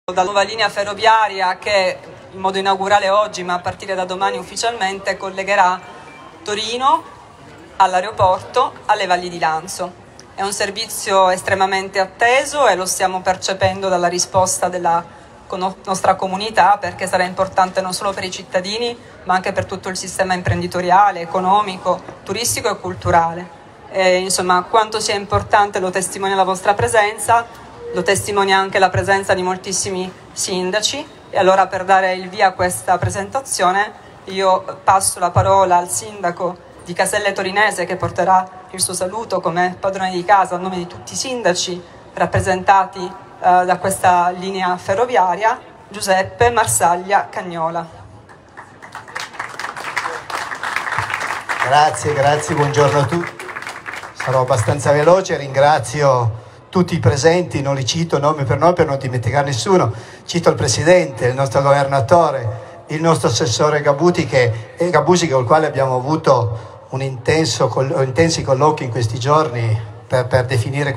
Dalla nuova linea ferroviaria che in modo inaugurale oggi, ma a partire da domani ufficialmente, collegherà Torino all'aeroporto alle Valli di Lanzo. È un servizio estremamente atteso e lo stiamo percependo dalla risposta della nostra comunità, perché sarà importante non solo per i cittadini ma anche per tutto il sistema imprenditoriale, economico, turistico e culturale. Insomma, quanto sia importante lo testimonia la vostra presenza, lo testimonia anche la presenza di moltissimi sindaci. E allora, per dare il via a questa presentazione, io passo la parola al sindaco di Caselle Torinese, che porterà il suo saluto come padrone di casa a nome di tutti i sindaci rappresentati da questa linea ferroviaria, Giuseppe Marsaglia Cagnola. Grazie, buongiorno a tutti. Sarò abbastanza veloce, ringrazio tutti i presenti, non li cito nome per nome per non dimenticare nessuno. Cito il Presidente, il nostro Governatore, il nostro Assessore Gabusi, con il quale abbiamo avuto intensi colloqui in questi giorni per definire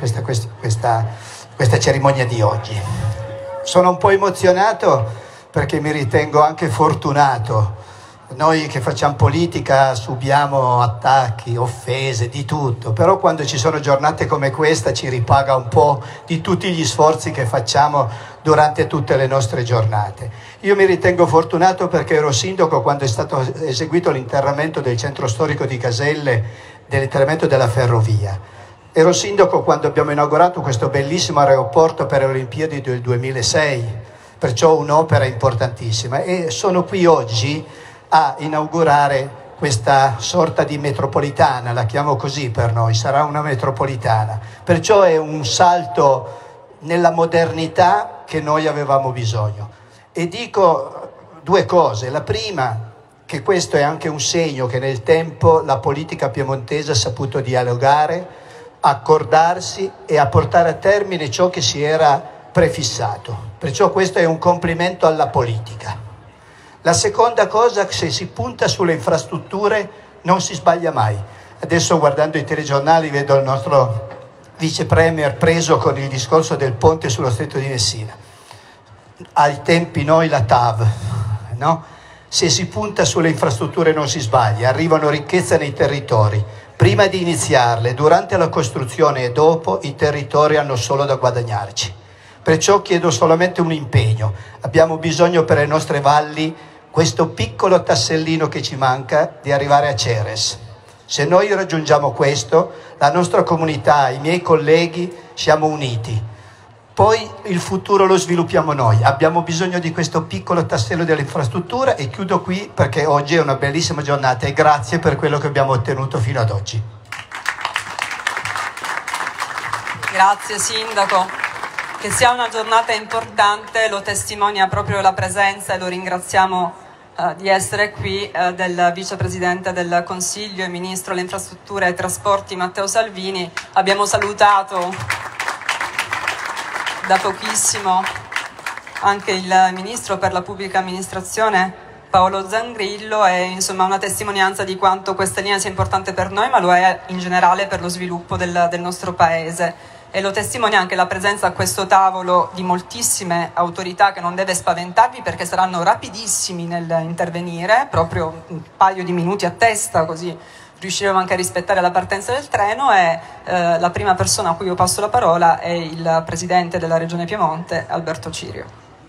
questa cerimonia di oggi. Sono un po' emozionato perché mi ritengo anche fortunato. Noi che facciamo politica subiamo attacchi, offese, di tutto, però quando ci sono giornate come questa ci ripaga un po' di tutti gli sforzi che facciamo durante tutte le nostre giornate. Io mi ritengo fortunato perché ero sindaco quando è stato eseguito l'interramento del centro storico di Caselle, dell'interramento della ferrovia. Ero sindaco quando abbiamo inaugurato questo bellissimo aeroporto per le Olimpiadi del 2006, perciò un'opera importantissima, e sono qui oggi a inaugurare questa sorta di metropolitana, la chiamo così per noi, sarà una metropolitana, perciò è un salto nella modernità che noi avevamo bisogno. E dico due cose: la prima, che questo è anche un segno che nel tempo la politica piemontese ha saputo dialogare, accordarsi e a portare a termine ciò che si era prefissato, perciò questo è un complimento alla politica. La seconda cosa, se si punta sulle infrastrutture non si sbaglia mai. Adesso, guardando i telegiornali, vedo il nostro vice premier preso con il discorso del ponte sullo Stretto di Messina. Ai tempi noi la TAV, no? Se si punta sulle infrastrutture non si sbaglia, arrivano ricchezze nei territori. Prima di iniziarle, durante la costruzione e dopo, i territori hanno solo da guadagnarci. Perciò chiedo solamente un impegno. Abbiamo bisogno per le nostre valli, questo piccolo tassellino che ci manca, di arrivare a Ceres. Se noi raggiungiamo questo, la nostra comunità, i miei colleghi, siamo uniti. Poi il futuro lo sviluppiamo noi. Abbiamo bisogno di questo piccolo tassello dell'infrastruttura, e chiudo qui perché oggi è una bellissima giornata e grazie per quello che abbiamo ottenuto fino ad oggi. Grazie Sindaco. Che sia una giornata importante lo testimonia proprio la presenza, e lo ringraziamo di essere qui, del Vicepresidente del Consiglio e Ministro delle Infrastrutture e Trasporti Matteo Salvini. Abbiamo salutato da pochissimo anche il Ministro per la Pubblica Amministrazione Paolo Zangrillo, e insomma una testimonianza di quanto questa linea sia importante per noi, ma lo è in generale per lo sviluppo del nostro Paese. E lo testimonia anche la presenza a questo tavolo di moltissime autorità, che non deve spaventarvi perché saranno rapidissimi nell'intervenire, proprio un paio di minuti a testa, così riusciremo anche a rispettare la partenza del treno. E la prima persona a cui io passo la parola è il Presidente della Regione Piemonte, Alberto Cirio.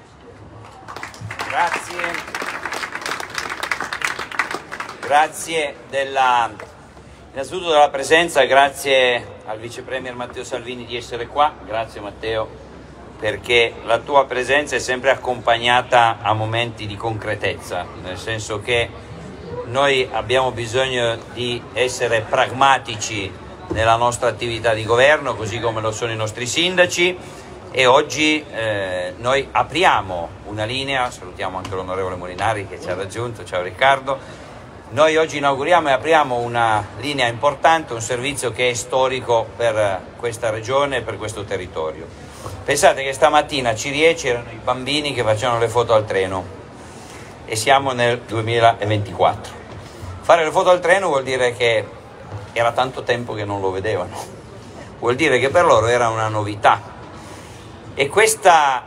Grazie innanzitutto della presenza, grazie al Vice Premier Matteo Salvini di essere qua. Grazie Matteo, perché la tua presenza è sempre accompagnata a momenti di concretezza, nel senso che noi abbiamo bisogno di essere pragmatici nella nostra attività di governo, così come lo sono i nostri sindaci, e oggi noi apriamo una linea. Salutiamo anche l'onorevole Molinari che ci ha raggiunto. Ciao Riccardo. Noi oggi inauguriamo e apriamo una linea importante, un servizio che è storico per questa regione e per questo territorio. Pensate che stamattina a Cirie c'erano i bambini che facevano le foto al treno, e siamo nel 2024. Fare le foto al treno vuol dire che era tanto tempo che non lo vedevano, vuol dire che per loro era una novità, e questa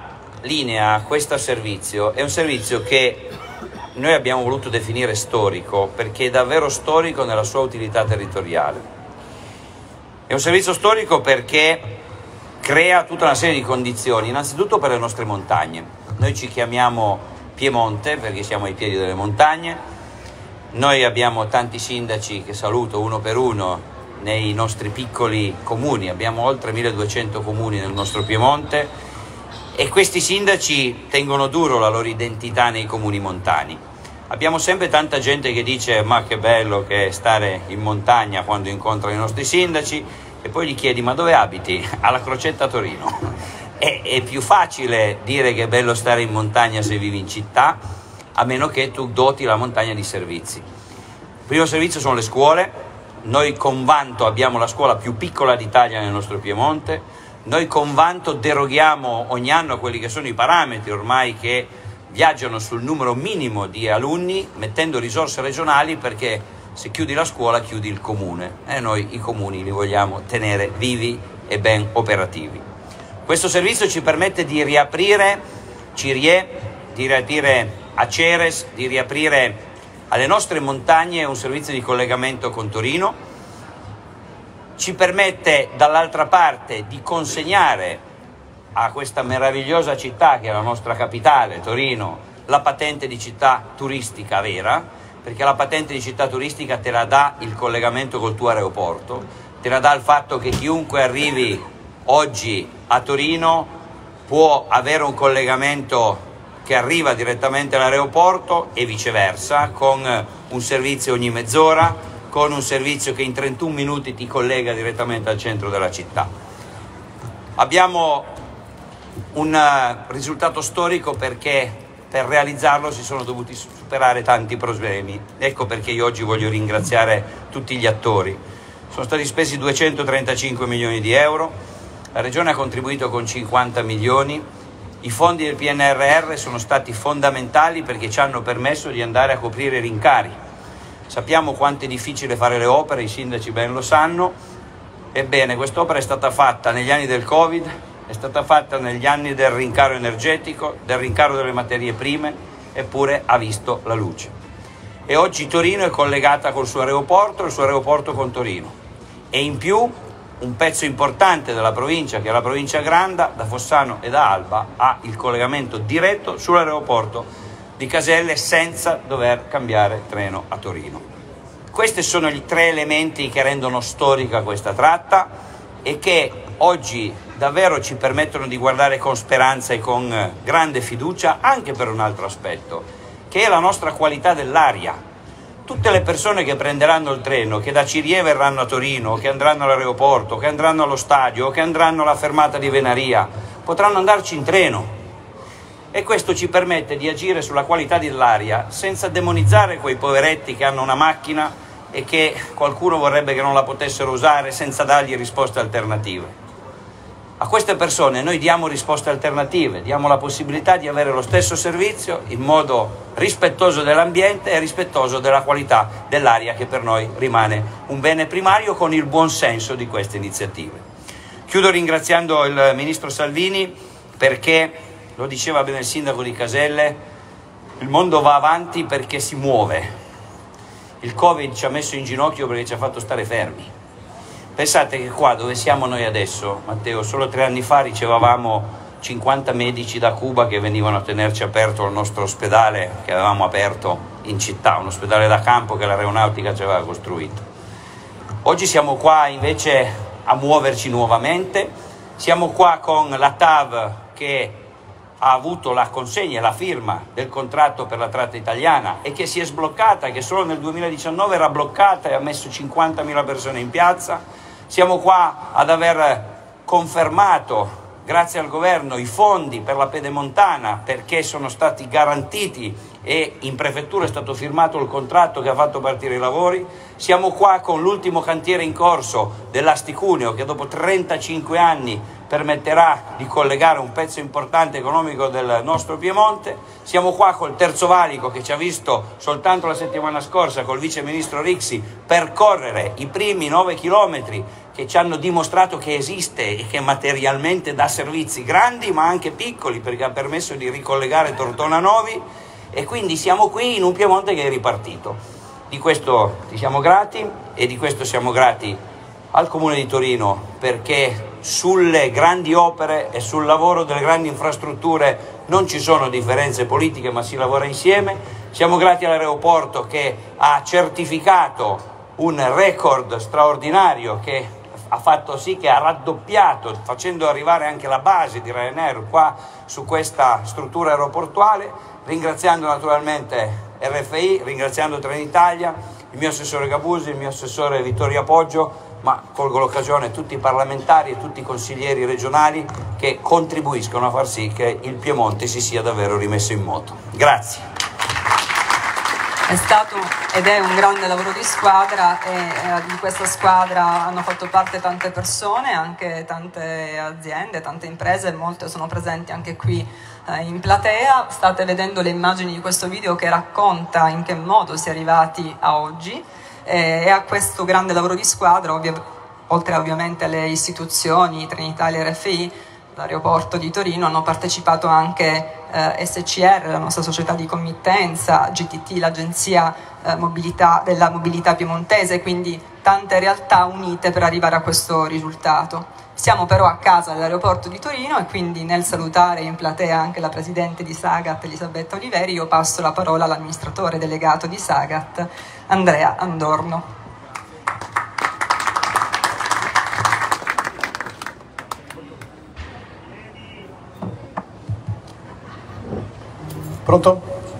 linea questo servizio è un servizio che noi abbiamo voluto definire storico, perché è davvero storico nella sua utilità territoriale. È un servizio storico perché crea tutta una serie di condizioni, innanzitutto per le nostre montagne. Noi ci chiamiamo Piemonte perché siamo ai piedi delle montagne, noi abbiamo tanti sindaci che saluto uno per uno nei nostri piccoli comuni, abbiamo oltre 1200 comuni nel nostro Piemonte e questi sindaci tengono duro la loro identità nei comuni montani. Abbiamo sempre tanta gente che dice ma che bello che è stare in montagna quando incontra i nostri sindaci e poi gli chiedi ma dove abiti? Alla Crocetta a Torino. È più facile dire che è bello stare in montagna se vivi in città, a meno che tu doti la montagna di servizi. Il primo servizio sono le scuole. Noi con vanto abbiamo la scuola più piccola d'Italia nel nostro Piemonte, noi con vanto deroghiamo ogni anno a quelli che sono i parametri ormai che viaggiano sul numero minimo di alunni, mettendo risorse regionali perché se chiudi la scuola chiudi il comune e noi i comuni li vogliamo tenere vivi e ben operativi. Questo servizio ci permette di riaprire Cirie, di riaprire Aceres, di riaprire alle nostre montagne un servizio di collegamento con Torino, ci permette dall'altra parte di consegnare a questa meravigliosa città che è la nostra capitale, Torino, la patente di città turistica vera, perché la patente di città turistica te la dà il collegamento col tuo aeroporto, te la dà il fatto che chiunque arrivi oggi a Torino può avere un collegamento che arriva direttamente all'aeroporto e viceversa, con un servizio ogni mezz'ora, con un servizio che in 31 minuti ti collega direttamente al centro della città. Abbiamo un risultato storico perché per realizzarlo si sono dovuti superare tanti problemi. Ecco perché io oggi voglio ringraziare tutti gli attori. Sono stati spesi 235 milioni di euro, la Regione ha contribuito con 50 milioni, i fondi del PNRR sono stati fondamentali perché ci hanno permesso di andare a coprire i rincari. Sappiamo quanto è difficile fare le opere, i sindaci ben lo sanno. Ebbene, quest'opera è stata fatta negli anni del Covid, è stata fatta negli anni del rincaro energetico, del rincaro delle materie prime, eppure ha visto la luce. E oggi Torino è collegata col suo aeroporto e il suo aeroporto con Torino. E in più un pezzo importante della provincia, che è la provincia Granda, da Fossano e da Alba, ha il collegamento diretto sull'aeroporto di Caselle senza dover cambiare treno a Torino. Questi sono i tre elementi che rendono storica questa tratta e che oggi davvero ci permettono di guardare con speranza e con grande fiducia anche per un altro aspetto, che è la nostra qualità dell'aria. Tutte le persone che prenderanno il treno, che da Cirie verranno a Torino, che andranno all'aeroporto, che andranno allo stadio, che andranno alla fermata di Venaria, potranno andarci in treno. E questo ci permette di agire sulla qualità dell'aria senza demonizzare quei poveretti che hanno una macchina e che qualcuno vorrebbe che non la potessero usare senza dargli risposte alternative. A queste persone noi diamo risposte alternative, diamo la possibilità di avere lo stesso servizio in modo rispettoso dell'ambiente e rispettoso della qualità dell'aria che per noi rimane un bene primario con il buon senso di queste iniziative. Chiudo ringraziando il Ministro Salvini perché, lo diceva bene il Sindaco di Caselle, il mondo va avanti perché si muove. Il Covid ci ha messo in ginocchio perché ci ha fatto stare fermi. Pensate che qua dove siamo noi adesso, Matteo, solo 3 anni fa ricevavamo 50 medici da Cuba che venivano a tenerci aperto il nostro ospedale che avevamo aperto in città, un ospedale da campo che l'aeronautica ci aveva costruito. Oggi siamo qua invece a muoverci nuovamente, siamo qua con la TAV che ha avuto la consegna e la firma del contratto per la tratta italiana e che si è sbloccata, che solo nel 2019 era bloccata e ha messo 50.000 persone in piazza. Siamo qua ad aver confermato, grazie al governo, i fondi per la Pedemontana perché sono stati garantiti e in prefettura è stato firmato il contratto che ha fatto partire i lavori. Siamo qua con l'ultimo cantiere in corso dell'Asti-Cuneo che dopo 35 anni permetterà di collegare un pezzo importante economico del nostro Piemonte. Siamo qua col Terzo Valico che ci ha visto soltanto la settimana scorsa col vice ministro Rixi percorrere i primi 9 chilometri che ci hanno dimostrato che esiste e che materialmente dà servizi grandi ma anche piccoli, perché ha permesso di ricollegare Tortona Novi, e quindi siamo qui in un Piemonte che è ripartito. Di questo ti siamo grati, e di questo siamo grati al Comune di Torino, perché sulle grandi opere e sul lavoro delle grandi infrastrutture non ci sono differenze politiche, ma si lavora insieme. Siamo grati all'aeroporto che ha certificato un record straordinario che ha fatto sì che ha raddoppiato, facendo arrivare anche la base di Ryanair qua su questa struttura aeroportuale, ringraziando naturalmente RFI, ringraziando Trenitalia, il mio assessore Gabusi, il mio assessore Vittorio Appoggio, ma colgo l'occasione tutti i parlamentari e tutti i consiglieri regionali che contribuiscono a far sì che il Piemonte si sia davvero rimesso in moto. Grazie. È stato ed è un grande lavoro di squadra, e di questa squadra hanno fatto parte tante persone, anche tante aziende, tante imprese, molte sono presenti anche qui in platea. State vedendo le immagini di questo video che racconta in che modo si è arrivati a oggi, e a questo grande lavoro di squadra, oltre ovviamente alle istituzioni, Trenitalia e RFI, l'aeroporto di Torino, hanno partecipato anche SCR, la nostra società di committenza, GTT, l'agenzia della mobilità piemontese, quindi tante realtà unite per arrivare a questo risultato. Siamo però a casa dell'aeroporto di Torino, e quindi nel salutare in platea anche la presidente di Sagat, Elisabetta Oliveri, io passo la parola all'amministratore delegato di Sagat, Andrea Andorno. Pronto?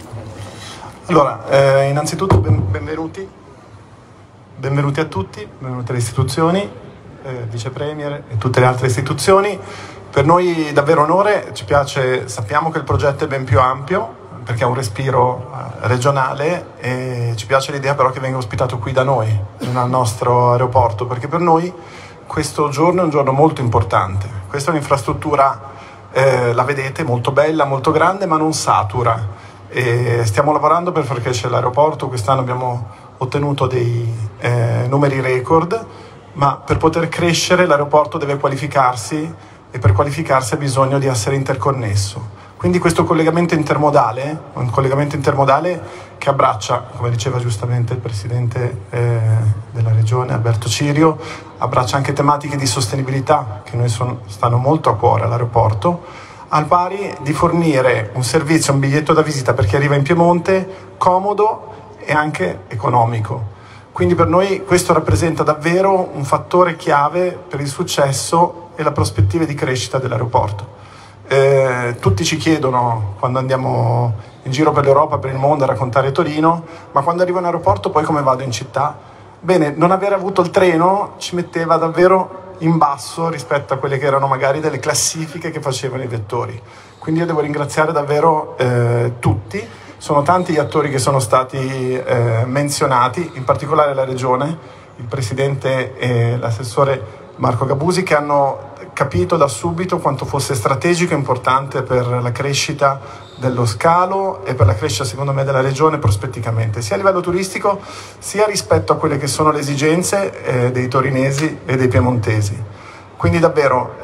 Allora, innanzitutto benvenuti a tutti, benvenuti alle istituzioni, Vice Premier e tutte le altre istituzioni. Per noi è davvero onore, ci piace, sappiamo che il progetto è ben più ampio, perché ha un respiro regionale, e ci piace l'idea però che venga ospitato qui da noi, al nostro aeroporto, perché per noi questo giorno è un giorno molto importante. Questa è un'infrastruttura, la vedete, molto bella, molto grande, ma non satura. E stiamo lavorando per far crescere l'aeroporto. Quest'anno abbiamo ottenuto dei numeri record, ma per poter crescere l'aeroporto deve qualificarsi, e per qualificarsi ha bisogno di essere interconnesso. Quindi questo collegamento intermodale, un collegamento intermodale che abbraccia, come diceva giustamente il Presidente della Regione, Alberto Cirio, abbraccia anche tematiche di sostenibilità che noi stanno molto a cuore all'aeroporto, al pari di fornire un servizio, un biglietto da visita per chi arriva in Piemonte comodo e anche economico. Quindi per noi questo rappresenta davvero un fattore chiave per il successo e la prospettiva di crescita dell'aeroporto. Tutti ci chiedono, quando andiamo in giro per l'Europa, per il mondo, a raccontare Torino, ma quando arrivo in aeroporto poi come vado in città? Bene, non aver avuto il treno ci metteva davvero in basso rispetto a quelle che erano magari delle classifiche che facevano i vettori. Quindi io devo ringraziare davvero tutti. Sono tanti gli attori che sono stati menzionati, in particolare la Regione, il Presidente e l'assessore Marco Gabusi, che hanno capito da subito quanto fosse strategico e importante per la crescita dello scalo e per la crescita, secondo me, della regione prospetticamente, sia a livello turistico sia rispetto a quelle che sono le esigenze dei torinesi e dei piemontesi. Quindi davvero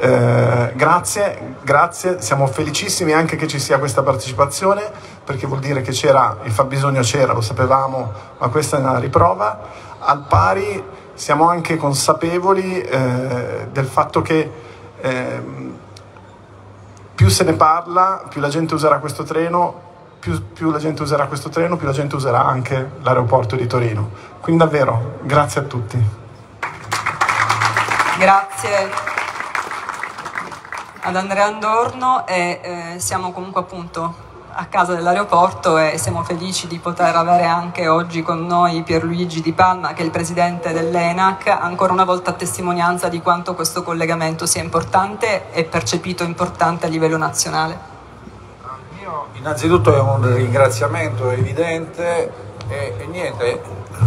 grazie, siamo felicissimi anche che ci sia questa partecipazione, perché vuol dire che il fabbisogno c'era, lo sapevamo, ma questa è una riprova. Al pari siamo anche consapevoli del fatto che più se ne parla, più la gente userà questo treno, più la gente userà questo treno, più la gente userà anche l'aeroporto di Torino. Quindi davvero, grazie a tutti. Grazie ad Andrea Andorno, e siamo comunque appunto a casa dell'aeroporto, e siamo felici di poter avere anche oggi con noi Pierluigi Di Palma, che è il presidente dell'ENAC, ancora una volta a testimonianza di quanto questo collegamento sia importante e percepito importante a livello nazionale. Innanzitutto è un ringraziamento evidente e niente,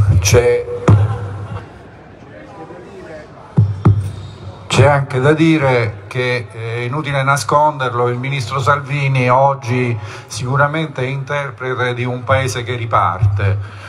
c'è anche da dire che è inutile nasconderlo, il ministro Salvini oggi sicuramente è interprete di un paese che riparte.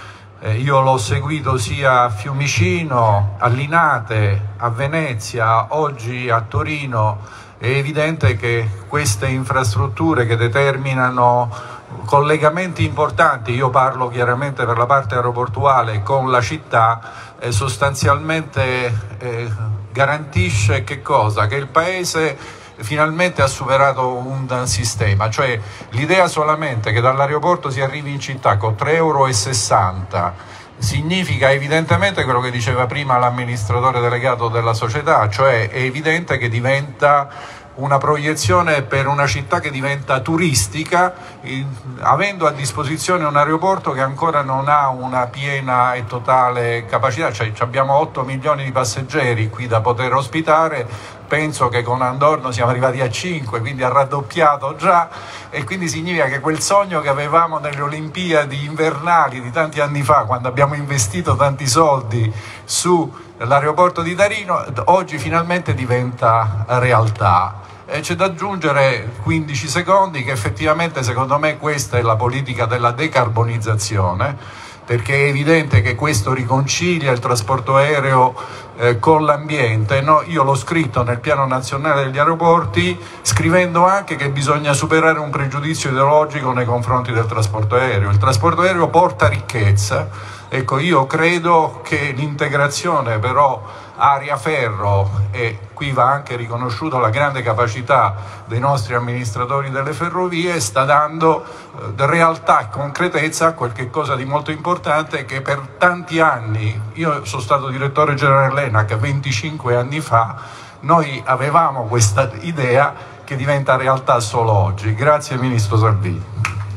Io l'ho seguito sia a Fiumicino, a Linate, a Venezia, oggi a Torino. È evidente che queste infrastrutture che determinano collegamenti importanti, io parlo chiaramente per la parte aeroportuale, con la città, sostanzialmente garantisce che cosa? Che il Paese finalmente ha superato un sistema, cioè l'idea solamente che dall'aeroporto si arrivi in città con 3,60 € significa evidentemente quello che diceva prima l'amministratore delegato della società, cioè è evidente che diventa una proiezione per una città che diventa turistica, avendo a disposizione un aeroporto che ancora non ha una piena e totale capacità, cioè abbiamo 8 milioni di passeggeri qui da poter ospitare, penso che con Andorno siamo arrivati a 5, quindi ha raddoppiato già, e quindi significa che quel sogno che avevamo nelle Olimpiadi invernali di tanti anni fa, quando abbiamo investito tanti soldi sull'aeroporto di Torino, oggi finalmente diventa realtà. C'è da aggiungere 15 secondi che effettivamente secondo me questa è la politica della decarbonizzazione, perché è evidente che questo riconcilia il trasporto aereo con l'ambiente. No, io l'ho scritto nel piano nazionale degli aeroporti, scrivendo anche che bisogna superare un pregiudizio ideologico nei confronti del trasporto aereo. Il trasporto aereo porta ricchezza. Ecco, io credo che l'integrazione però aria-ferro, e qui va anche riconosciuta la grande capacità dei nostri amministratori delle ferrovie, sta dando realtà e concretezza a qualche cosa di molto importante che per tanti anni, io sono stato direttore generale dell'ENAC 25 anni fa, noi avevamo questa idea che diventa realtà solo oggi. Grazie Ministro Salvini.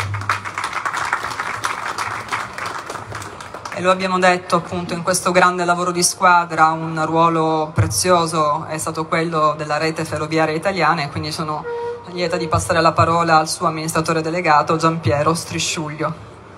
E lo abbiamo detto appunto, in questo grande lavoro di squadra un ruolo prezioso è stato quello della rete ferroviaria italiana, e quindi sono lieta di passare la parola al suo amministratore delegato Giampiero Strisciuglio.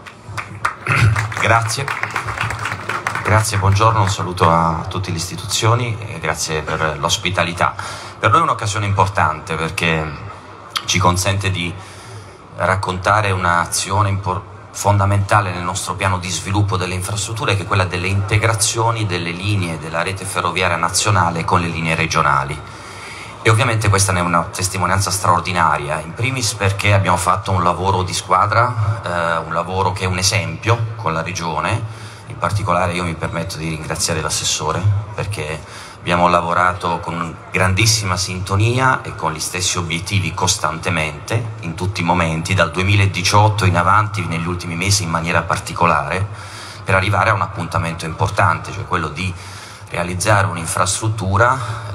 Grazie, buongiorno, un saluto a tutte le istituzioni e grazie per l'ospitalità. Per noi è un'occasione importante perché ci consente di raccontare un'azione fondamentale nel nostro piano di sviluppo delle infrastrutture, che è quella delle integrazioni delle linee della rete ferroviaria nazionale con le linee regionali. E ovviamente questa è una testimonianza straordinaria, in primis perché abbiamo fatto un lavoro di squadra, un lavoro che è un esempio con la Regione. In particolare io mi permetto di ringraziare l'assessore perché abbiamo lavorato con grandissima sintonia e con gli stessi obiettivi costantemente, in tutti i momenti, dal 2018 in avanti, negli ultimi mesi in maniera particolare, per arrivare a un appuntamento importante, cioè quello di realizzare un'infrastruttura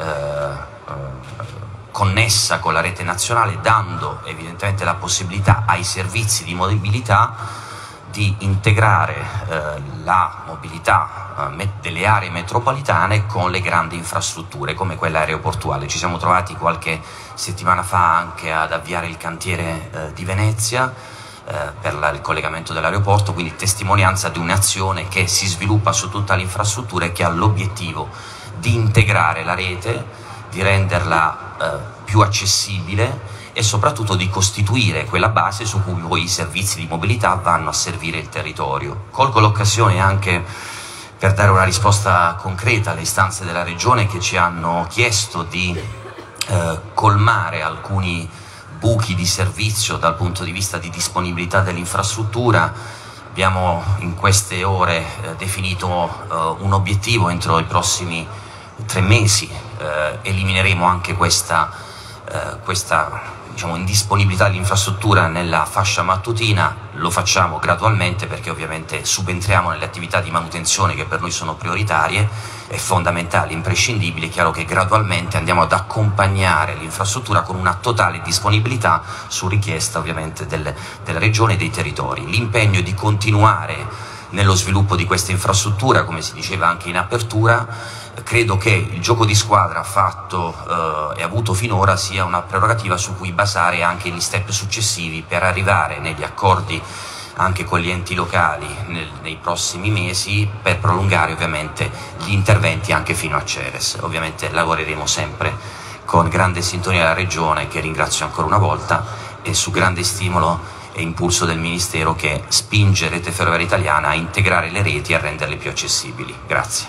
connessa con la rete nazionale, dando evidentemente la possibilità ai servizi di mobilità di integrare la mobilità delle aree metropolitane con le grandi infrastrutture come quella aeroportuale. Ci siamo trovati qualche settimana fa anche ad avviare il cantiere di Venezia per il collegamento dell'aeroporto, quindi testimonianza di un'azione che si sviluppa su tutta l'infrastruttura e che ha l'obiettivo di integrare la rete, di renderla più accessibile e soprattutto di costituire quella base su cui poi i servizi di mobilità vanno a servire il territorio. Colgo l'occasione anche per dare una risposta concreta alle istanze della Regione che ci hanno chiesto di colmare alcuni buchi di servizio dal punto di vista di disponibilità dell'infrastruttura. Abbiamo in queste ore definito un obiettivo: entro i prossimi 3 mesi elimineremo anche questa indisponibilità dell'infrastruttura nella fascia mattutina. Lo facciamo gradualmente perché ovviamente subentriamo nelle attività di manutenzione che per noi sono prioritarie e fondamentali, imprescindibili. È chiaro che gradualmente andiamo ad accompagnare l'infrastruttura con una totale disponibilità su richiesta ovviamente della Regione e dei territori. L'impegno è di continuare nello sviluppo di questa infrastruttura, come si diceva anche in apertura. Credo che il gioco di squadra fatto e avuto finora sia una prerogativa su cui basare anche gli step successivi per arrivare negli accordi anche con gli enti locali nei prossimi mesi, per prolungare ovviamente gli interventi anche fino a Ceres. Ovviamente lavoreremo sempre con grande sintonia alla Regione, che ringrazio ancora una volta, e su grande stimolo e impulso del Ministero che spinge Rete Ferroviaria Italiana a integrare le reti e a renderle più accessibili. Grazie.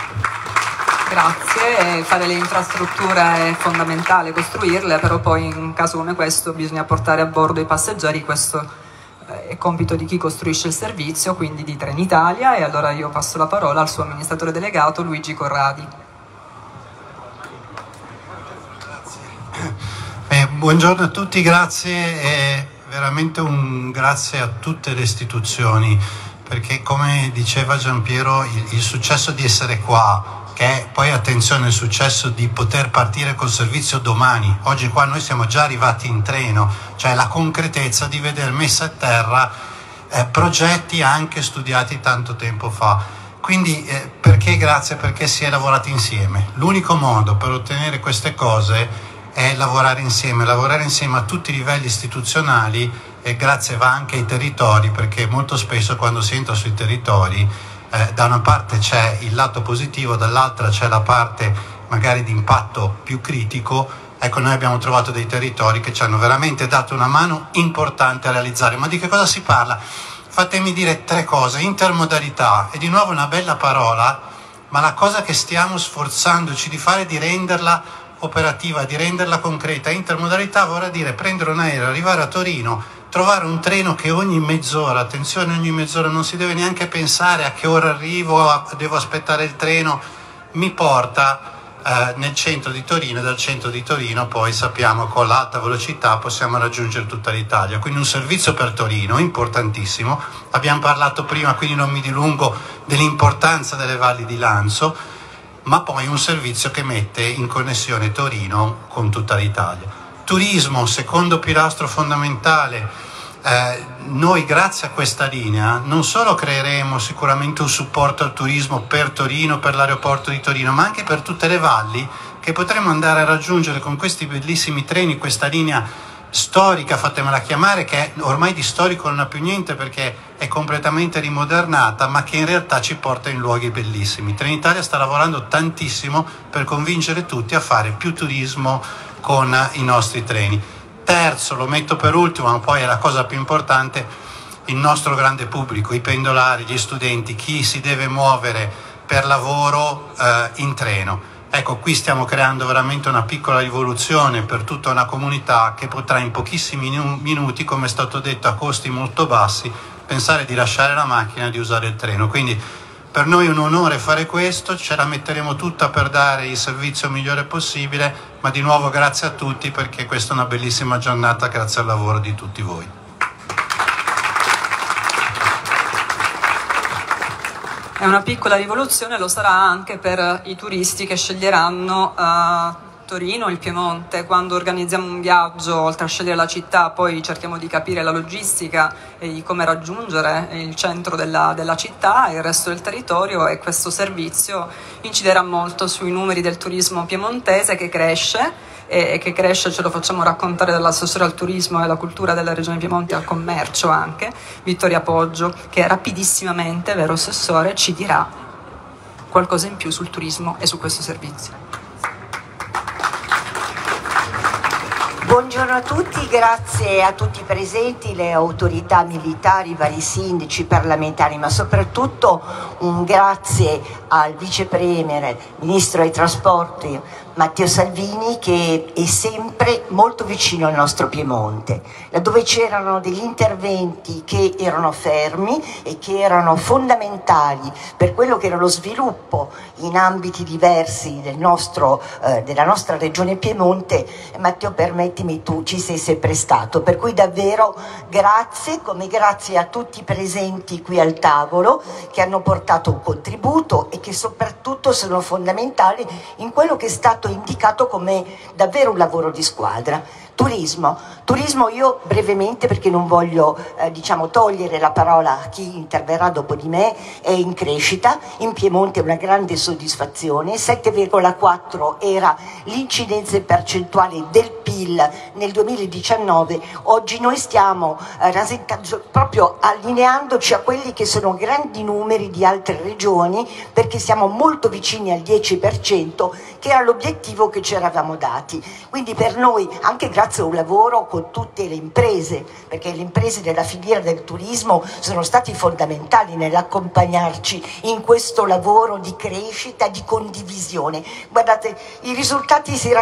Grazie, fare le infrastrutture è fondamentale, costruirle, però poi in un caso come questo bisogna portare a bordo i passeggeri, questo è compito di chi costruisce il servizio, quindi di Trenitalia, e allora io passo la parola al suo amministratore delegato Luigi Corradi. Buongiorno a tutti, grazie, e veramente un grazie a tutte le istituzioni, perché come diceva Giampiero il successo di essere qua, che è poi attenzione il successo di poter partire col servizio domani, oggi qua noi siamo già arrivati in treno, cioè la concretezza di vedere messa a terra progetti anche studiati tanto tempo fa. Quindi perché grazie? Perché si è lavorato insieme. L'unico modo per ottenere queste cose è lavorare insieme a tutti i livelli istituzionali, e grazie va anche ai territori, perché molto spesso quando si entra sui territori da una parte c'è il lato positivo, dall'altra c'è la parte magari di impatto più critico. Ecco, noi abbiamo trovato dei territori che ci hanno veramente dato una mano importante a realizzare. Ma di che cosa si parla? Fatemi dire 3 cose. Intermodalità è di nuovo una bella parola, ma la cosa che stiamo sforzandoci di fare è di renderla operativa, di renderla concreta. Intermodalità vorrà dire prendere un aereo, arrivare a Torino, trovare un treno che ogni mezz'ora, attenzione, ogni mezz'ora, non si deve neanche pensare a che ora arrivo, devo aspettare il treno, mi porta nel centro di Torino, e dal centro di Torino poi sappiamo con l'alta velocità possiamo raggiungere tutta l'Italia. Quindi un servizio per Torino importantissimo. Abbiamo parlato prima, quindi non mi dilungo, dell'importanza delle valli di Lanzo, ma poi un servizio che mette in connessione Torino con tutta l'Italia. Turismo, secondo pilastro fondamentale. Noi grazie a questa linea non solo creeremo sicuramente un supporto al turismo per Torino, per l'aeroporto di Torino, ma anche per tutte le valli che potremo andare a raggiungere con questi bellissimi treni, questa linea storica, fatemela chiamare, che ormai di storico non ha più niente perché è completamente rimodernata, ma che in realtà ci porta in luoghi bellissimi. Trenitalia sta lavorando tantissimo per convincere tutti a fare più turismo con i nostri treni. Terzo, lo metto per ultimo, ma poi è la cosa più importante, il nostro grande pubblico, i pendolari, gli studenti, chi si deve muovere per lavoro in treno. Ecco, qui stiamo creando veramente una piccola rivoluzione per tutta una comunità che potrà in pochissimi minuti, come è stato detto, a costi molto bassi, pensare di lasciare la macchina e di usare il treno. Quindi per noi è un onore fare questo, ce la metteremo tutta per dare il servizio migliore possibile, ma di nuovo grazie a tutti, perché questa è una bellissima giornata grazie al lavoro di tutti voi. È una piccola rivoluzione, lo sarà anche per i turisti che sceglieranno Torino, il Piemonte. Quando organizziamo un viaggio, oltre a scegliere la città, poi cerchiamo di capire la logistica e di come raggiungere il centro della città e il resto del territorio, e questo servizio inciderà molto sui numeri del turismo piemontese che cresce, e che cresce ce lo facciamo raccontare dall'assessore al turismo e alla cultura della Regione Piemonte e al commercio anche, Vittoria Poggio, che rapidissimamente, vero assessore, ci dirà qualcosa in più sul turismo e su questo servizio. Buongiorno a tutti, grazie a tutti i presenti, le autorità militari, i vari sindaci, parlamentari, ma soprattutto un grazie al Vice Premier, Ministro dei Trasporti Matteo Salvini, che è sempre molto vicino al nostro Piemonte, laddove c'erano degli interventi che erano fermi e che erano fondamentali per quello che era lo sviluppo in ambiti diversi della nostra regione Piemonte. Matteo, permettimi, tu ci sei sempre stato, per cui davvero grazie, come grazie a tutti i presenti qui al tavolo che hanno portato un contributo e che soprattutto sono fondamentali in quello che è stato indicato come davvero un lavoro di squadra. Turismo, io brevemente, perché non voglio togliere la parola a chi interverrà dopo di me, è in crescita, in Piemonte è una grande soddisfazione, 7,4 era l'incidenza percentuale del PIL nel 2019, oggi noi stiamo proprio allineandoci a quelli che sono grandi numeri di altre regioni, perché siamo molto vicini al 10%, che era l'obiettivo che ci eravamo dati. Quindi per noi, anche grazie ringrazio un lavoro con tutte le imprese, perché le imprese della filiera del turismo sono stati fondamentali nell'accompagnarci in questo lavoro di crescita, di condivisione. Guardate, i risultati si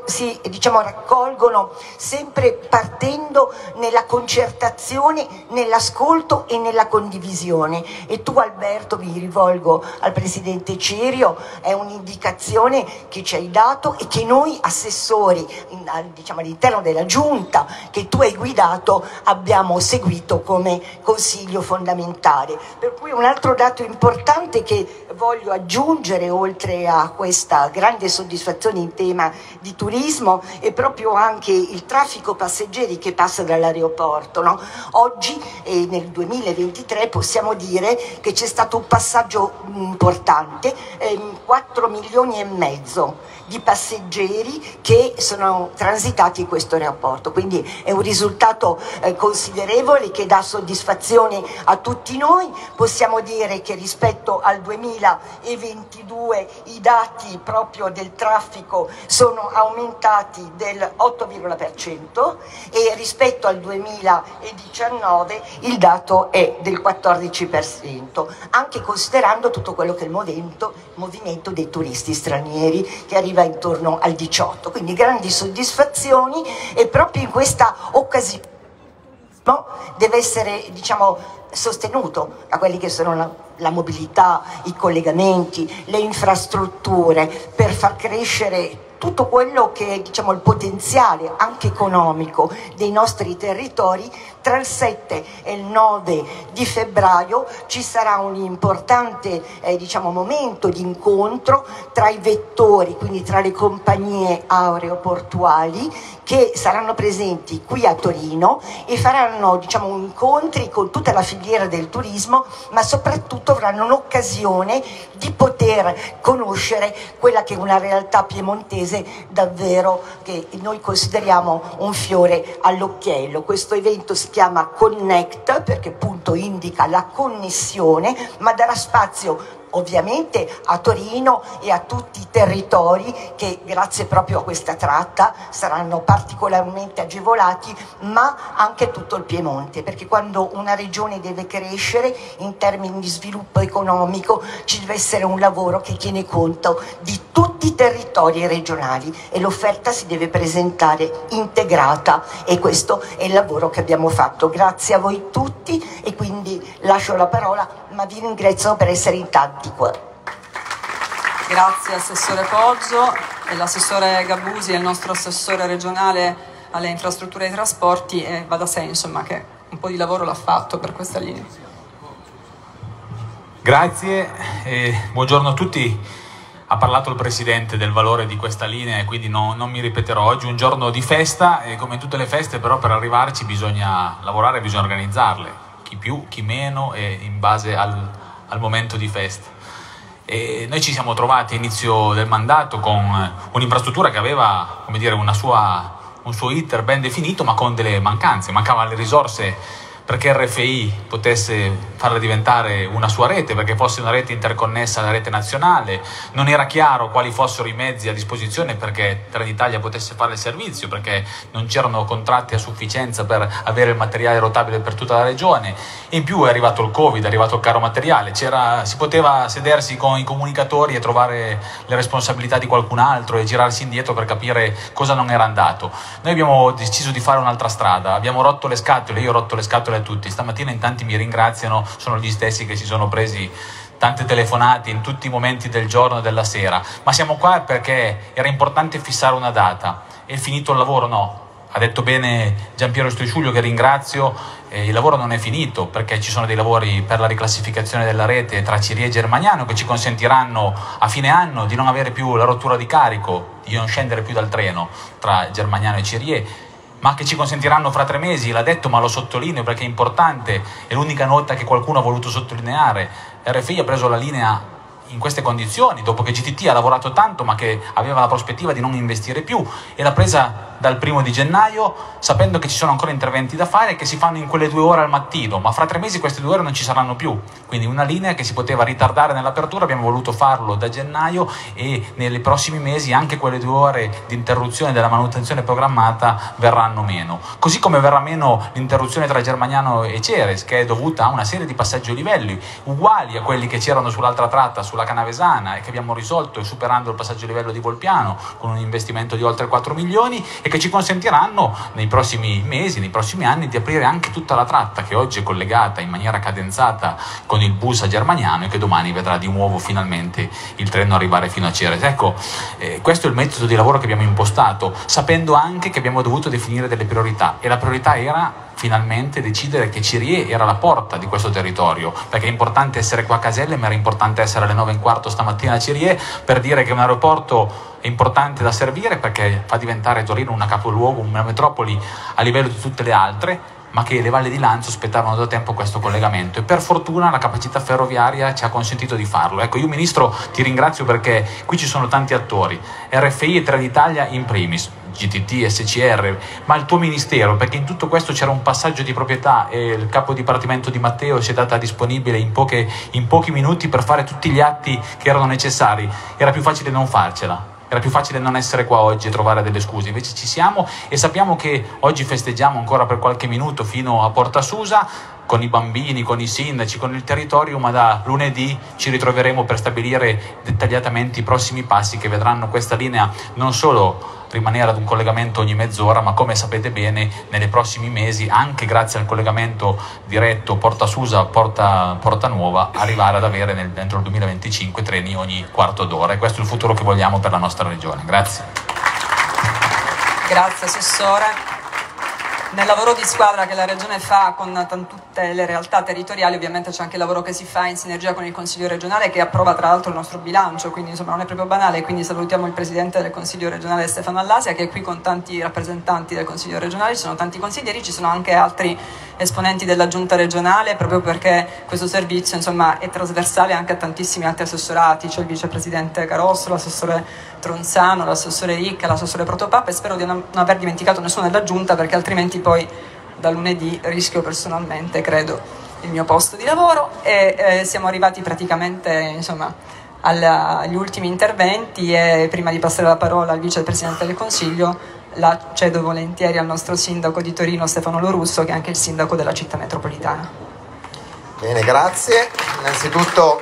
raccolgono sempre partendo nella concertazione, nell'ascolto e nella condivisione. E tu, Alberto, mi rivolgo al Presidente Cirio, è un'indicazione che ci hai dato e che noi assessori all'interno della Giunta che tu hai guidato abbiamo seguito come consiglio fondamentale. Per cui un altro dato importante che voglio aggiungere, oltre a questa grande soddisfazione in tema di turismo, è proprio anche il traffico passeggeri che passa dall'aeroporto, no? Oggi, nel 2023, possiamo dire che c'è stato un passaggio importante, 4 milioni e mezzo di passeggeri che sono transitati in questo aeroporto, quindi è un risultato considerevole che dà soddisfazione a tutti noi. Possiamo dire che rispetto al 2022 i dati proprio del traffico sono aumentati del 8,% e rispetto al 2019 il dato è del 14%, anche considerando tutto quello che è il movimento dei turisti stranieri che arriva intorno al 18%, quindi grandi soddisfazioni. E proprio in questa occasione deve essere sostenuto da quelli che sono la mobilità, i collegamenti, le infrastrutture, per far crescere tutto quello che è il potenziale anche economico dei nostri territori. Tra il 7 e il 9 di febbraio ci sarà un importante momento di incontro tra i vettori, quindi tra le compagnie aeroportuali che saranno presenti qui a Torino e faranno incontri con tutta la filiera del turismo, ma soprattutto avranno un'occasione di poter conoscere quella che è una realtà piemontese davvero che noi consideriamo un fiore all'occhiello. Questo evento si chiama Connect perché appunto indica la connessione, ma darà spazio ovviamente a Torino e a tutti i territori che grazie proprio a questa tratta saranno particolarmente agevolati, ma anche tutto il Piemonte, perché quando una regione deve crescere in termini di sviluppo economico ci deve essere un lavoro che tiene conto di tutti i territori regionali e l'offerta si deve presentare integrata, e questo è il lavoro che abbiamo fatto. Grazie a voi tutti e quindi lascio la parola, ma vi ringrazio per essere in tanti qua. Grazie Assessore Poggio, e l'assessore Gabbusi è il nostro assessore regionale alle infrastrutture e ai trasporti, e va da sé che un po' di lavoro l'ha fatto per questa linea. Grazie e buongiorno a tutti. Ha parlato il Presidente del valore di questa linea e quindi non mi ripeterò. Oggi è un giorno di festa e come in tutte le feste però per arrivarci bisogna lavorare, bisogna organizzarle, chi più, chi meno e in base al momento di festa. E noi ci siamo trovati a inizio del mandato con un'infrastruttura che aveva, come dire, un suo iter ben definito, ma con delle mancanze. Mancavano le risorse perché RFI potesse farla diventare una sua rete, perché fosse una rete interconnessa alla rete nazionale. Non era chiaro quali fossero i mezzi a disposizione perché Trenitalia potesse fare il servizio, perché non c'erano contratti a sufficienza per avere il materiale rotabile per tutta la regione. E in più è arrivato il Covid, è arrivato il caro materiale, si poteva sedersi con i comunicatori e trovare le responsabilità di qualcun altro e girarsi indietro per capire cosa non era andato. Noi abbiamo deciso di fare un'altra strada, abbiamo rotto le scatole, io ho rotto le scatole a tutti. Stamattina in tanti mi ringraziano, sono gli stessi che si sono presi tante telefonate in tutti i momenti del giorno e della sera, ma siamo qua perché era importante fissare una data. È finito il lavoro? No, ha detto bene Giampiero Strisciuglio, che ringrazio, il lavoro non è finito perché ci sono dei lavori per la riclassificazione della rete tra Cirie e Germagnano che ci consentiranno a fine anno di non avere più la rottura di carico, di non scendere più dal treno tra Germagnano e Cirie, ma che ci consentiranno fra 3 mesi, l'ha detto ma lo sottolineo perché è importante, è l'unica nota che qualcuno ha voluto sottolineare. RFI ha preso la linea in queste condizioni, dopo che GTT ha lavorato tanto ma che aveva la prospettiva di non investire più, e l'ha presa dal 1° gennaio, sapendo che ci sono ancora interventi da fare che si fanno in quelle 2 ore al mattino, ma fra 3 mesi queste 2 ore non ci saranno più, quindi una linea che si poteva ritardare nell'apertura, abbiamo voluto farlo da gennaio, e nei prossimi mesi anche quelle 2 ore di interruzione della manutenzione programmata verranno meno, così come verrà meno l'interruzione tra Germagnano e Ceres, che è dovuta a una serie di passaggi a livelli uguali a quelli che c'erano sull'altra tratta, sulla Canavesana, e che abbiamo risolto superando il passaggio a livello di Volpiano con un investimento di oltre 4 milioni, e che ci consentiranno nei prossimi mesi, nei prossimi anni, di aprire anche tutta la tratta che oggi è collegata in maniera cadenzata con il bus a Germagnano e che domani vedrà di nuovo finalmente il treno arrivare fino a Ceres. Ecco, questo è il metodo di lavoro che abbiamo impostato, sapendo anche che abbiamo dovuto definire delle priorità, e la priorità era finalmente decidere che Cirie era la porta di questo territorio, perché è importante essere qua a Caselle, ma era importante essere alle 9:15 stamattina a Cirie per dire che un aeroporto è importante da servire, perché fa diventare Torino una capoluogo, una metropoli a livello di tutte le altre, ma che le Valli di Lanzo aspettavano da tempo questo collegamento, e per fortuna la capacità ferroviaria ci ha consentito di farlo. Ecco, io Ministro ti ringrazio, perché qui ci sono tanti attori, RFI e Trenitalia in primis, GTT, SCR, ma il tuo Ministero, perché in tutto questo c'era un passaggio di proprietà e il capo dipartimento Di Matteo si è data disponibile in pochi minuti per fare tutti gli atti che erano necessari. Era più facile non farcela. Era più facile non essere qua oggi e trovare delle scuse, invece ci siamo, e sappiamo che oggi festeggiamo ancora per qualche minuto fino a Porta Susa con i bambini, con i sindaci, con il territorio, ma da lunedì ci ritroveremo per stabilire dettagliatamente i prossimi passi che vedranno questa linea non solo rimanere ad un collegamento ogni mezz'ora, ma come sapete bene nei prossimi mesi, anche grazie al collegamento diretto Porta Susa, Porta Nuova, arrivare ad avere dentro il 2025 treni ogni quarto d'ora, e questo è il futuro che vogliamo per la nostra regione. Grazie. Grazie Assessore. Nel lavoro di squadra che la Regione fa con tutte le realtà territoriali, ovviamente c'è anche il lavoro che si fa in sinergia con il Consiglio regionale, che approva tra l'altro il nostro bilancio, quindi insomma non è proprio banale. Quindi salutiamo il Presidente del Consiglio regionale Stefano Allasia, che è qui con tanti rappresentanti del Consiglio regionale, ci sono tanti consiglieri, ci sono anche altri esponenti della Giunta regionale, proprio perché questo servizio insomma è trasversale anche a tantissimi altri assessorati. C'è il Vicepresidente Carosso, l'assessore Tronzano, l'assessore Ricca, l'assessore Protopapa, e spero di non aver dimenticato nessuno della Giunta, perché altrimenti poi da lunedì rischio personalmente, credo, il mio posto di lavoro. E siamo arrivati praticamente insomma agli ultimi interventi, e prima di passare la parola al Vicepresidente del Consiglio la cedo volentieri al nostro Sindaco di Torino Stefano Lorusso, che è anche il Sindaco della città metropolitana. Bene, grazie. Innanzitutto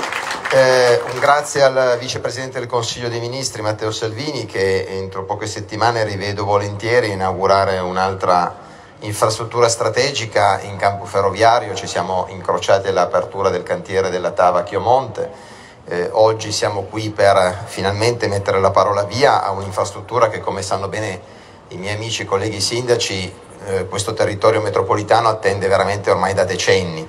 un grazie al Vicepresidente del Consiglio dei Ministri Matteo Salvini, che entro poche settimane rivedo volentieri inaugurare un'altra infrastruttura strategica in campo ferroviario. Ci siamo incrociati all'apertura del cantiere della TAV Chiomonte. Oggi siamo qui per finalmente mettere la parola via a un'infrastruttura che, come sanno bene i miei amici e colleghi sindaci, questo territorio metropolitano attende veramente ormai da decenni.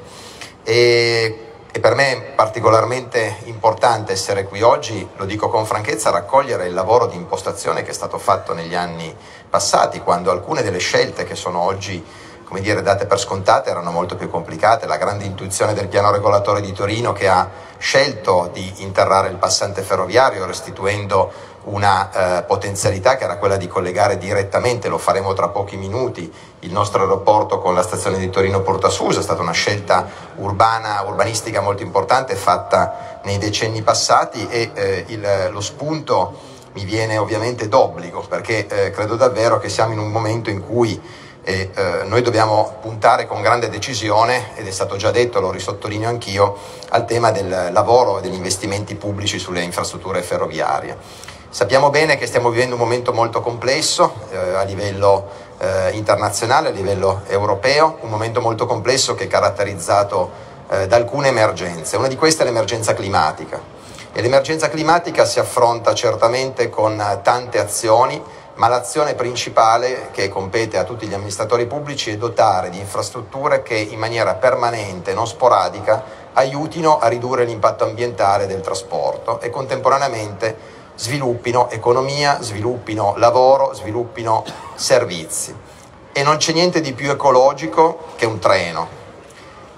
E per me è particolarmente importante essere qui oggi, lo dico con franchezza, a raccogliere il lavoro di impostazione che è stato fatto negli anni passati, quando alcune delle scelte che sono oggi, come dire, date per scontate erano molto più complicate. La grande intuizione del piano regolatore di Torino, che ha scelto di interrare il passante ferroviario restituendo una potenzialità che era quella di collegare direttamente, lo faremo tra pochi minuti, il nostro aeroporto con la stazione di Torino Porta Susa. È stata una scelta urbanistica molto importante fatta nei decenni passati, e lo spunto mi viene ovviamente d'obbligo, perché credo davvero che siamo in un momento in cui noi dobbiamo puntare con grande decisione, ed è stato già detto, lo risottolineo anch'io, al tema del lavoro e degli investimenti pubblici sulle infrastrutture ferroviarie. Sappiamo bene che stiamo vivendo un momento molto complesso a livello internazionale, a livello europeo, un momento molto complesso che è caratterizzato da alcune emergenze. Una di queste è l'emergenza climatica, e l'emergenza climatica si affronta certamente con tante azioni, ma l'azione principale che compete a tutti gli amministratori pubblici è dotare di infrastrutture che in maniera permanente, non sporadica, aiutino a ridurre l'impatto ambientale del trasporto e contemporaneamente sviluppino economia, sviluppino lavoro, sviluppino servizi. E non c'è niente di più ecologico che un treno.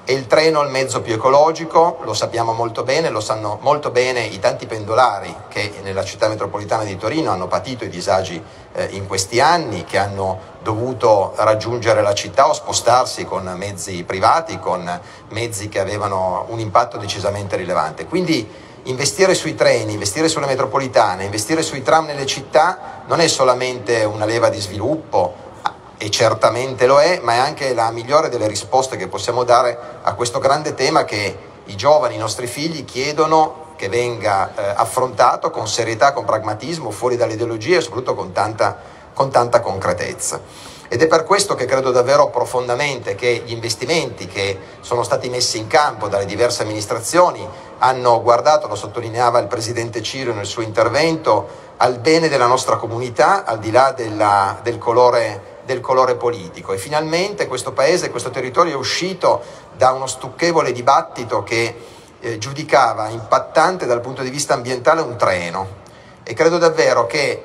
È il treno il mezzo più ecologico, lo sappiamo molto bene, lo sanno molto bene i tanti pendolari che nella città metropolitana di Torino hanno patito i disagi in questi anni, che hanno dovuto raggiungere la città o spostarsi con mezzi privati, con mezzi che avevano un impatto decisamente rilevante. Quindi investire sui treni, investire sulle metropolitane, investire sui tram nelle città non è solamente una leva di sviluppo, e certamente lo è, ma è anche la migliore delle risposte che possiamo dare a questo grande tema che i giovani, i nostri figli chiedono che venga affrontato con serietà, con pragmatismo, fuori dalle ideologie e soprattutto con tanta concretezza. Ed è per questo che credo davvero profondamente che gli investimenti che sono stati messi in campo dalle diverse amministrazioni hanno guardato, lo sottolineava il Presidente Cirio nel suo intervento, al bene della nostra comunità, al di là del colore politico, e finalmente questo Paese, questo territorio è uscito da uno stucchevole dibattito che giudicava impattante dal punto di vista ambientale un treno, e credo davvero che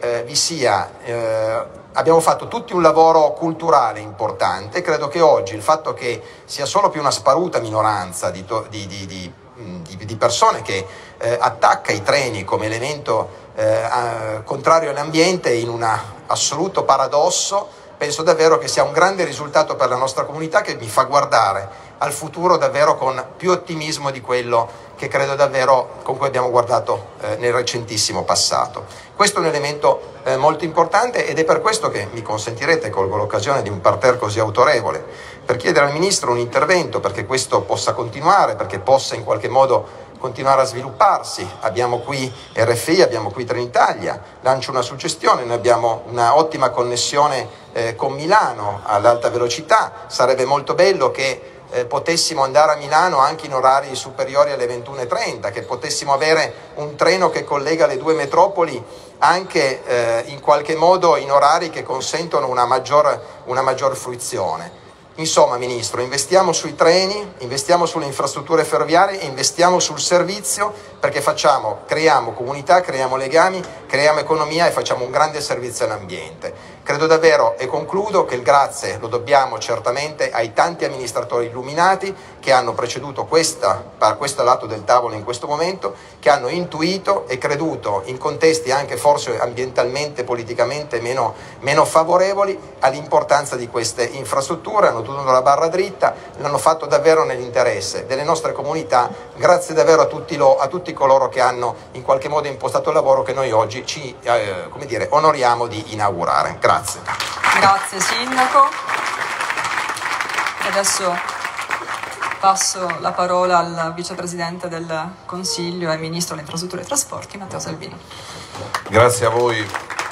abbiamo fatto tutti un lavoro culturale importante. Credo che oggi il fatto che sia solo più una sparuta minoranza di persone che attacca i treni come elemento contrario all'ambiente in un assoluto paradosso, penso davvero che sia un grande risultato per la nostra comunità, che mi fa guardare al futuro davvero con più ottimismo di quello che credo davvero con cui abbiamo guardato nel recentissimo passato. Questo è un elemento molto importante, ed è per questo che mi consentirete, colgo l'occasione di un parterre così autorevole, per chiedere al Ministro un intervento perché questo possa continuare, perché possa in qualche modo continuare a svilupparsi. Abbiamo qui RFI, abbiamo qui Trenitalia, lancio una suggestione: noi abbiamo una ottima connessione con Milano all'alta velocità, sarebbe molto bello che potessimo andare a Milano anche in orari superiori alle 21:30, che potessimo avere un treno che collega le due metropoli anche in qualche modo in orari che consentono una maggior fruizione. Insomma, Ministro, investiamo sui treni, investiamo sulle infrastrutture ferroviarie, investiamo sul servizio, perché creiamo comunità, creiamo legami, creiamo economia e facciamo un grande servizio all'ambiente. Credo davvero, e concludo, che il grazie lo dobbiamo certamente ai tanti amministratori illuminati che hanno preceduto questo lato del tavolo in questo momento, che hanno intuito e creduto in contesti anche forse ambientalmente, politicamente meno favorevoli all'importanza di queste infrastrutture, hanno tenuto la barra dritta, l'hanno fatto davvero nell'interesse delle nostre comunità. Grazie davvero a tutti coloro che hanno in qualche modo impostato il lavoro che noi oggi ci onoriamo di inaugurare. Grazie. Grazie Sindaco. E adesso passo la parola al Vicepresidente del Consiglio e Ministro delle Infrastrutture e Trasporti, Matteo Salvini. Grazie a voi.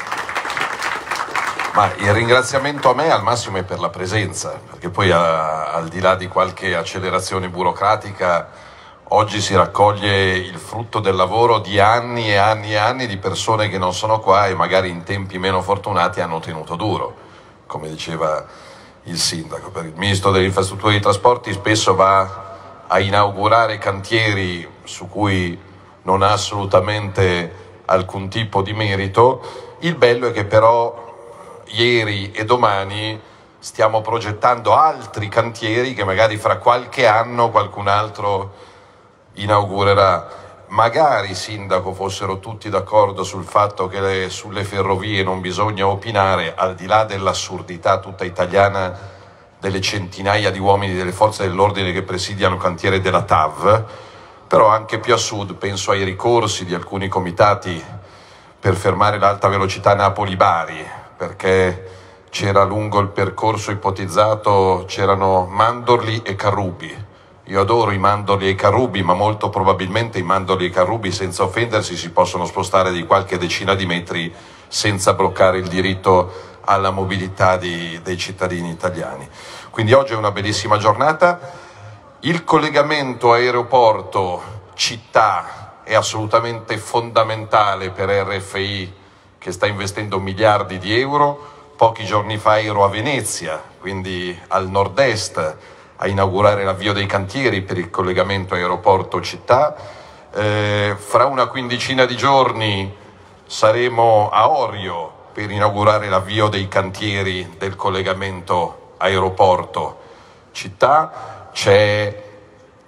Ma il ringraziamento a me al massimo è per la presenza, perché poi al di là di qualche accelerazione burocratica, oggi si raccoglie il frutto del lavoro di anni e anni e anni di persone che non sono qua e magari in tempi meno fortunati hanno tenuto duro, come diceva il Sindaco. Per il Ministro delle Infrastrutture e dei Trasporti spesso va a inaugurare cantieri su cui non ha assolutamente alcun tipo di merito. Il bello è che però ieri e domani stiamo progettando altri cantieri che magari fra qualche anno qualcun altro inaugurerà. Magari, Sindaco, fossero tutti d'accordo sul fatto che sulle ferrovie non bisogna opinare, al di là dell'assurdità tutta italiana delle centinaia di uomini delle forze dell'ordine che presidiano il cantiere della TAV, però anche più a sud penso ai ricorsi di alcuni comitati per fermare l'alta velocità Napoli-Bari, perché c'era lungo il percorso ipotizzato, c'erano mandorli e carrubi. Io adoro i mandorli e i carrubi, ma molto probabilmente i mandorli e i carrubi, senza offendersi, si possono spostare di qualche decina di metri senza bloccare il diritto alla mobilità dei cittadini italiani. Quindi oggi è una bellissima giornata. Il collegamento aeroporto-città è assolutamente fondamentale per RFI, che sta investendo miliardi di euro. Pochi giorni fa ero a Venezia, quindi al nord-est, a inaugurare l'avvio dei cantieri per il collegamento aeroporto-città. Fra una quindicina di giorni saremo a Orio per inaugurare l'avvio dei cantieri del collegamento aeroporto-città. C'è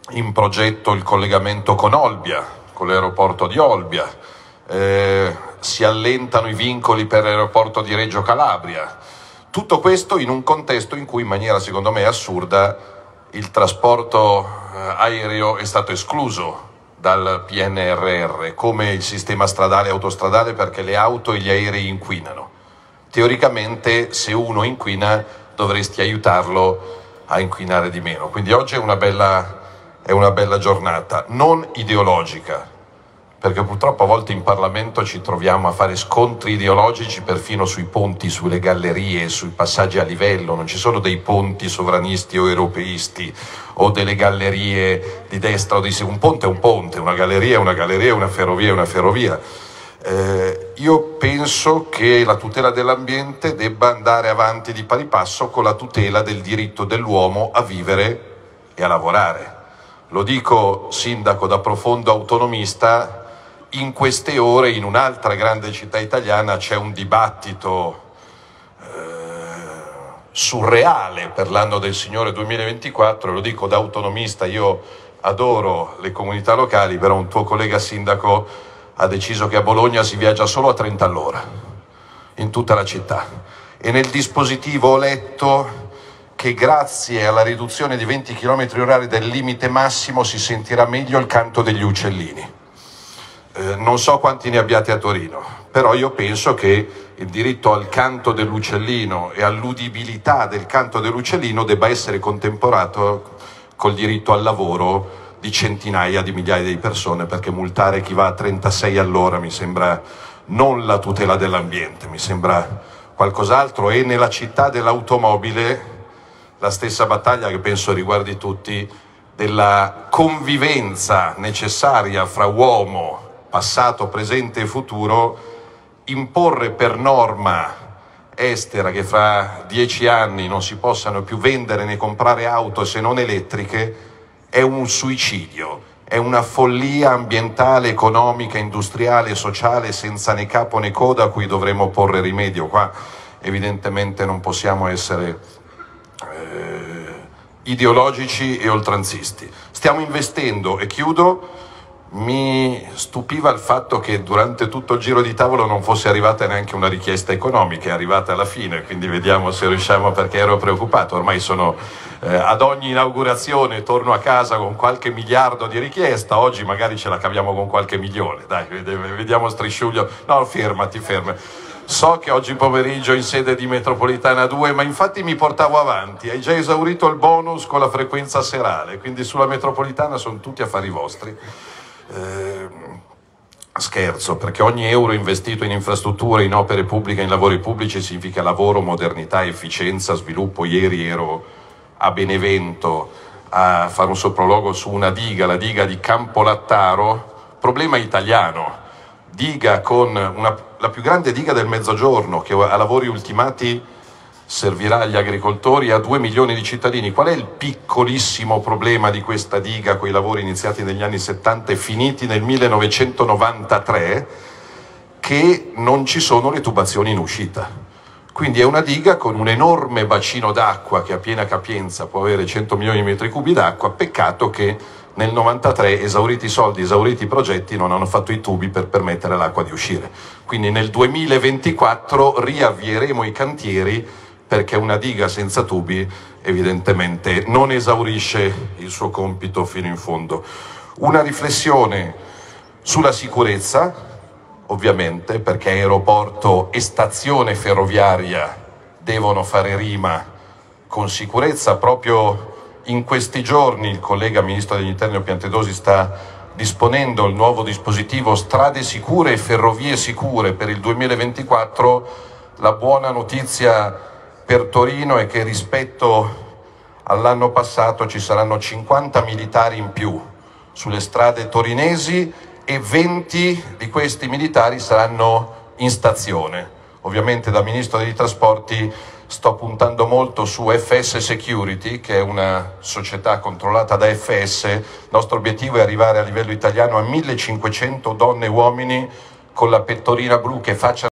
in progetto il collegamento con Olbia, con l'aeroporto di Olbia, si allentano i vincoli per l'aeroporto di Reggio Calabria. Tutto questo in un contesto in cui in maniera secondo me assurda il trasporto aereo è stato escluso dal PNRR, come il sistema stradale e autostradale, perché le auto e gli aerei inquinano. Teoricamente se uno inquina dovresti aiutarlo a inquinare di meno. Quindi oggi è una bella giornata, non ideologica, perché purtroppo a volte in Parlamento ci troviamo a fare scontri ideologici perfino sui ponti, sulle gallerie, sui passaggi a livello. Non ci sono dei ponti sovranisti o europeisti o delle gallerie di destra o di sinistra. Un ponte è un ponte, una galleria è una galleria, una ferrovia è una ferrovia. Io penso che la tutela dell'ambiente debba andare avanti di pari passo con la tutela del diritto dell'uomo a vivere e a lavorare. Lo dico, sindaco, da profondo autonomista. In queste ore in un'altra grande città italiana c'è un dibattito surreale per l'anno del Signore 2024, lo dico da autonomista. Io adoro le comunità locali, però un tuo collega sindaco ha deciso che a Bologna si viaggia solo a 30 all'ora in tutta la città, e nel dispositivo ho letto che grazie alla riduzione di 20 km/h del limite massimo si sentirà meglio il canto degli uccellini. Non so quanti ne abbiate a Torino, però io penso che il diritto al canto dell'uccellino e all'udibilità del canto dell'uccellino debba essere contemporato col diritto al lavoro di centinaia di migliaia di persone, perché multare chi va a 36 all'ora mi sembra non la tutela dell'ambiente, mi sembra qualcos'altro. E nella città dell'automobile la stessa battaglia, che penso riguardi tutti, della convivenza necessaria fra uomo, passato, presente e futuro. Imporre per norma estera che fra 10 anni non si possano più vendere né comprare auto se non elettriche è un suicidio, è una follia ambientale, economica, industriale, sociale senza né capo né coda, a cui dovremo porre rimedio. Qua evidentemente non possiamo essere ideologici e oltranzisti. Stiamo investendo, e chiudo. Mi stupiva il fatto che durante tutto il giro di tavolo non fosse arrivata neanche una richiesta economica, è arrivata alla fine, quindi vediamo se riusciamo, perché ero preoccupato. Ormai sono ad ogni inaugurazione torno a casa con qualche miliardo di richiesta, oggi magari ce la caviamo con qualche milione, dai, vediamo Strisciuglio. No, fermati. So che oggi pomeriggio in sede di Metropolitana 2, ma infatti mi portavo avanti, hai già esaurito il bonus con la frequenza serale, quindi sulla metropolitana sono tutti affari vostri. Scherzo, perché ogni euro investito in infrastrutture, in opere pubbliche, in lavori pubblici significa lavoro, modernità, efficienza, sviluppo. Ieri ero a Benevento a fare un sopralluogo su una diga, la diga di Campolattaro, problema italiano, diga con la più grande diga del Mezzogiorno, che a lavori ultimati servirà agli agricoltori e a 2 milioni di cittadini. Qual è il piccolissimo problema di questa diga, quei lavori iniziati negli anni 70 e finiti nel 1993? Che non ci sono le tubazioni in uscita. Quindi è una diga con un enorme bacino d'acqua che a piena capienza può avere 100 milioni di metri cubi d'acqua. Peccato che nel 93, esauriti i soldi, esauriti i progetti, non hanno fatto i tubi per permettere all'acqua di uscire. Quindi nel 2024 riavvieremo i cantieri, perché una diga senza tubi evidentemente non esaurisce il suo compito fino in fondo. Una riflessione sulla sicurezza, ovviamente, perché aeroporto e stazione ferroviaria devono fare rima con sicurezza. Proprio in questi giorni il collega Ministro degli Interni Piantedosi sta disponendo il nuovo dispositivo Strade Sicure e Ferrovie Sicure per il 2024. La buona notizia per Torino è che rispetto all'anno passato ci saranno 50 militari in più sulle strade torinesi e 20 di questi militari saranno in stazione. Ovviamente da Ministro dei Trasporti sto puntando molto su FS Security, che è una società controllata da FS. Il nostro obiettivo è arrivare a livello italiano a 1500 donne e uomini con la pettorina blu che facciano